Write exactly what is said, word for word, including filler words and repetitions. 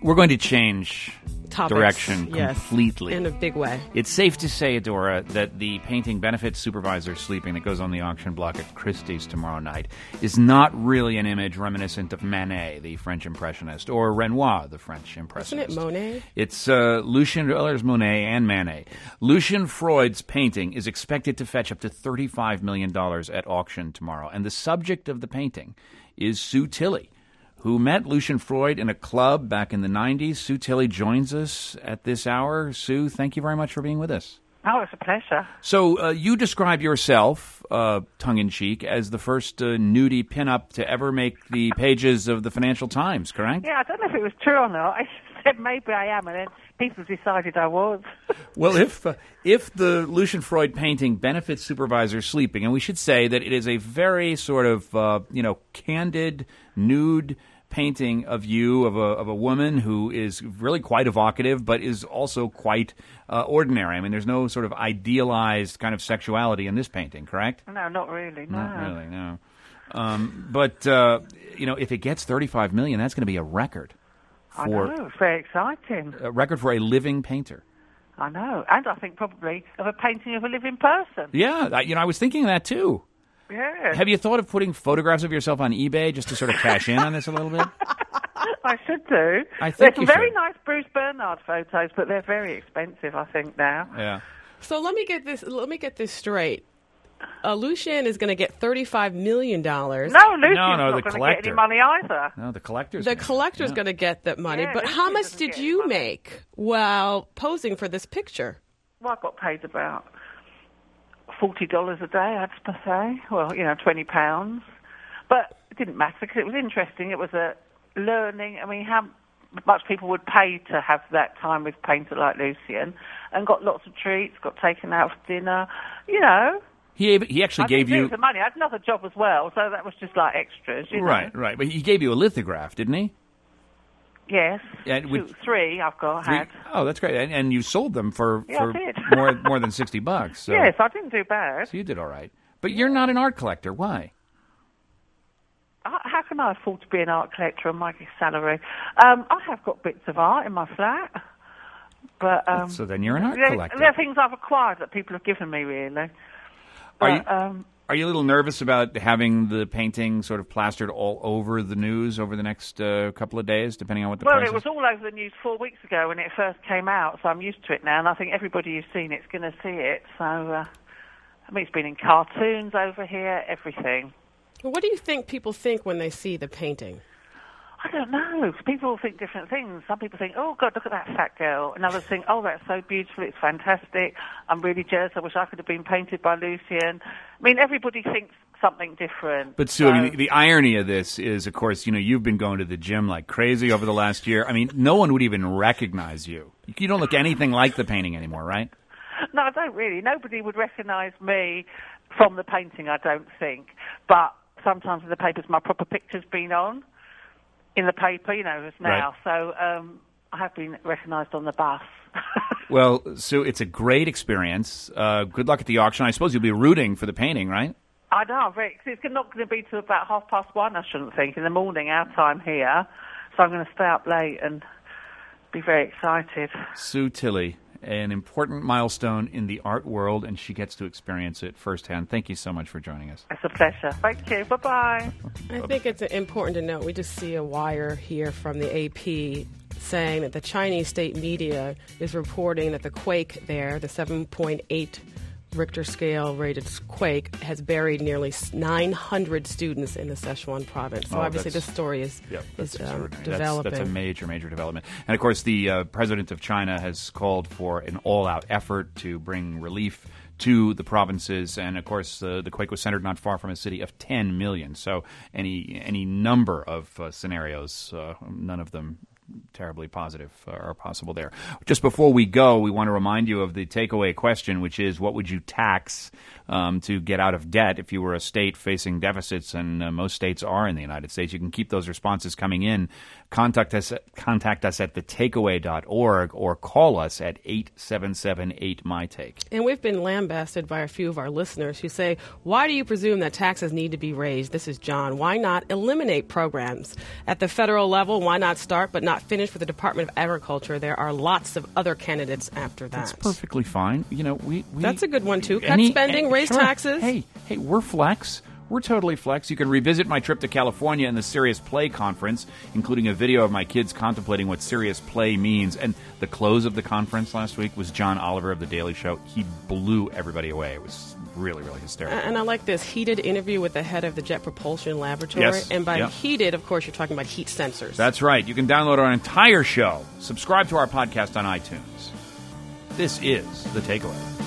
We're going to change Topics, direction yes, completely. in a big way. It's safe to say, Adora, that the painting Benefit Supervisor Sleeping that goes on the auction block at Christie's tomorrow night is not really an image reminiscent of Manet, the French Impressionist, or Renoir, the French Impressionist. Isn't it Monet? It's uh, Lucien, well, there's Monet and Manet. Lucien Freud's painting is expected to fetch up to thirty-five million dollars at auction tomorrow. And the subject of the painting is Sue Tilley, who met Lucien Freud in a club back in the nineties. Sue Tilley joins us at this hour. Sue, thank you very much for being with us. Oh, it's a pleasure. So uh, you describe yourself, uh, tongue-in-cheek, as the first uh, nudie pinup to ever make the pages of the Financial Times, correct? Yeah, I don't know if it was true or not. I said maybe I am, and then people decided I was. Well, if uh, if the Lucien Freud painting Benefit Supervisor Sleeping, and we should say that it is a very sort of, uh, you know, candid, nude painting of you, of a of a woman who is really quite evocative, but is also quite uh, ordinary. I mean, there's no sort of idealized kind of sexuality in this painting, correct? No, not really, no. Not really, no. Um, but, uh, you know, if it gets thirty-five million dollars, that's going to be a record. I For, know, it's very exciting. A record for a living painter. I know, and I think probably of a painting of a living person. Yeah, I, you know, I was thinking of that too. Yeah. Have you thought of putting photographs of yourself on eBay just to sort of cash in on this a little bit? I should do. I think There's you some very should. nice Bruce Bernard photos, but they're very expensive, I think, now. Yeah. So let me get this. Let me get this straight. Uh, Lucien is going to get thirty-five million dollars. No, Lucian's No, no, not the going to get collector. any money either. No, the collector's The gonna- collector's yeah. going to get that money. Yeah, but Lucien how much doesn't did get any you money. make while posing for this picture? Well, I got paid about forty dollars a day, I'd say. Well, you know, twenty pounds. But it didn't matter because it was interesting. It was a learning. I mean, how much people would pay to have that time with a painter like Lucien, and got lots of treats, got taken out for dinner, you know. He he actually I gave didn't do you it for money. I had another job as well, so that was just like extras, you know. right, right. But he gave you a lithograph, didn't he? Yes. Yeah, Two, with- three I've got, Three- had. Oh, that's great. And, and you sold them for Yeah, for I did. more more than sixty bucks. So, Yes, I didn't do bad. so you did all right. But you're not an art collector. Why? How how can I afford to be an art collector on my salary? Um, I have got bits of art in my flat, but um, So then you're an art they're, collector. they're things I've acquired that people have given me, really. Are But, you um, are you a little nervous about having the painting sort of plastered all over the news over the next uh, couple of days, depending on what the well, price it was is? all over the news four weeks ago when it first came out, so I'm used to it now, and I think everybody who's seen it's going to see it. So, uh, I mean, it's been in cartoons over here, everything. What do you think people think when they see the painting? I don't know. People think different things. Some people think, oh, God, look at that fat girl. And others think, oh, that's so beautiful. It's fantastic. I'm really jealous. I wish I could have been painted by Lucien. I mean, everybody thinks something different. But Sue, I mean, So- the, the irony of this is, of course, you know, you've been going to the gym like crazy over the last year. I mean, no one would even recognize you. You don't look anything like the painting anymore, right? No, I don't really. Nobody would recognise me from the painting, I don't think. But sometimes in the papers, my proper picture's been on in the paper, you know, as now. So um, I have been recognised on the bus. Well, Sue, it's a great experience. Uh, good luck at the auction. I suppose you'll be rooting for the painting, right? I know, I'm very, 'cause it's not going to be till about half past one, I shouldn't think, in the morning, our time here. So I'm going to stay up late and be very excited. Sue Tilley, an important milestone in the art world, and she gets to experience it firsthand. Thank you so much for joining us. It's a pleasure. Thank you. Bye-bye. I think it's important to note, we just see a wire here from the A P saying that the Chinese state media is reporting that the quake there, the seven point eight Richter scale rated quake, has buried nearly nine hundred students in the Sichuan province. So Oh, obviously that's- this story is, Yep, that's is um, extraordinary. That's- developing. That's, a major, major development. And, of course, the uh, president of China has called for an all-out effort to bring relief to the provinces. And, of course, uh, the quake was centered not far from a city of ten million. So any any number of uh, scenarios, uh, none of them terribly positive uh, are possible there. Just before we go, we want to remind you of the takeaway question, which is, what would you tax um, to get out of debt if you were a state facing deficits? And uh, most states are in the United States. You can keep those responses coming in. Contact us, contact us at the takeaway dot org or call us at eight seven seven eight my take. And we've been lambasted by a few of our listeners who say, why do you presume that taxes need to be raised? This is John. Why not eliminate programs? At the federal level, why not start but not finish finished with the Department of Agriculture, there are lots of other candidates after that. That's perfectly fine. You know, we, we That's a good one, too. Cut any, spending, any, raise sure. taxes. Hey, hey, we're flex. We're totally flex. You can revisit my trip to California and the Serious Play conference, including a video of my kids contemplating what serious play means. And the close of the conference last week was John Oliver of The Daily Show. He blew everybody away. It was really, really hysterical. And I like this heated interview with the head of the Jet Propulsion Laboratory. Yes. And by Yep. heated, of course, you're talking about heat sensors. That's right. You can download our entire show. Subscribe to our podcast on iTunes. This is The Takeaway.